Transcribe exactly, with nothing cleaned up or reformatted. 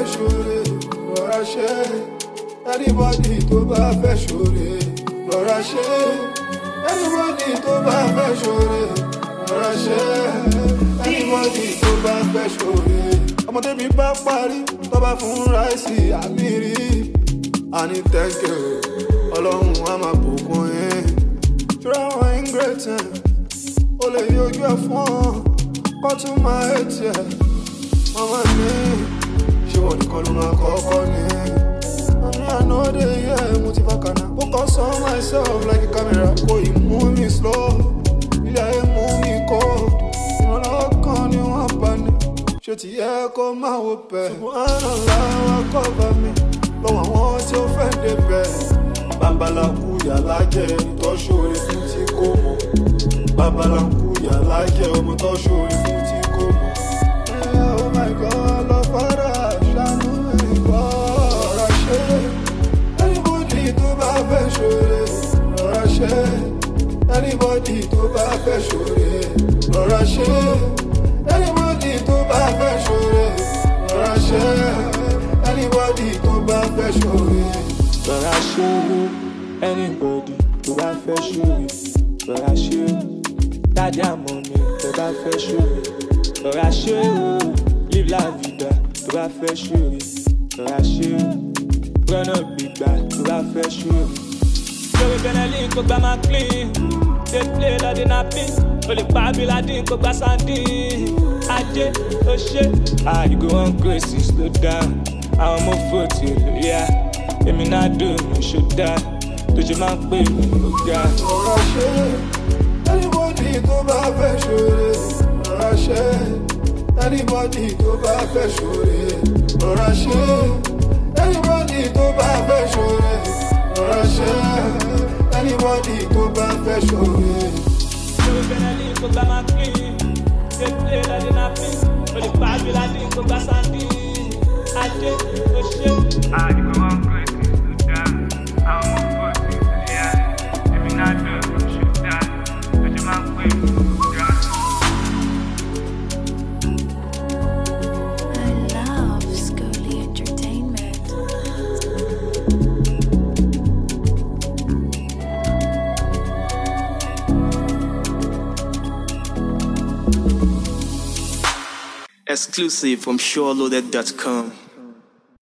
fẹ́ ṣoore rọra ṣe anybody tó bá fẹ́ ṣoore rọra ṣe anybody tó bá fẹ́ ṣoore rọra ṣe anybody tó bá fẹ́ ṣoore. ọmọdé mi bá parí tó bá fún ráìsì àmì rí àní tẹ́kẹ̀ ọlọ́run á máa bùkún yín. ṣúra àwọn ingredient ó lè yọjú ẹ̀ fún ọ kó tún máa ètì ẹ̀ mama mi ṣé wọ́n nìkan ló máa kọ́kọ́ ní. àní ànádé yẹ mo ti fa kànáà focus on myself like a camera kò ì mú mi slow ilé ayé mú mi cold ìrànlọ́wọ́ kan ni wọ́n bá ní ṣé ti yẹ kó máa wò bẹ́ẹ̀. subhanallah wa cover mi lọ́wọ́ àwọn tí ó fẹ́ débẹ̀. babaláku yàrá jẹ́ ìtọ́sọ̀rẹ́ fún tí kò mọ̀. babaláku yàrá jẹ́ ọmọ tọ́sọ̀rẹ́ fún tí kò mọ̀. oh my god lọ fara ṣàánú ìgbọ́ ọ̀rọ̀ ṣe. anybody tó bá fẹ́ ṣoore ọ̀rọ̀ ṣe. anybody tó bá fẹ́ ṣoore ọ̀rọ̀ ṣe. anybody tó bá fẹ́ ṣoore ọ̀rọ̀ ṣe. anybody tó bá fẹ́ ṣoore rọra ṣe anybody tó bá fẹ́ ṣoore rọra ṣe dáadé àmọ́ mi tó bá fẹ́ ṣoore rọra ṣe live la vida tó bá fẹ́ ṣoore rọra ṣe rọ́nà gbígbà tó bá fẹ́ ṣoore. lórí benelin kò gbà máa clean dey play lọ́dún náà pín o lè pa abiladin kò gbà sandin ajé ó ṣe. ah you go on crazy slow down àwọn ọmọ fòtì lóyà èmi náà dùn mí ṣòdá tó ṣe máa ń pè mí ọ̀gá. rọra ṣe anybody tó bá fẹ́ ṣoore rọra ṣe anybody tó bá fẹ́ ṣoore rọra ṣe anybody tó bá fẹ́ ṣoore rọra ṣe anybody tó bá fẹ́ ṣoore. lórí benelin kò gbà máa clean dey play lọ́dún náà pín o lè pa abiladin kò gbà sandin ajé ó ṣe. ah you go on crazy slow down àwọn ọmọ fòtì lóyà èmi náà dùn mí ṣòdá tó ṣe máa ń pè mí ọ̀gá. I love Scully Entertainment. Exclusive from sure loaded dot com.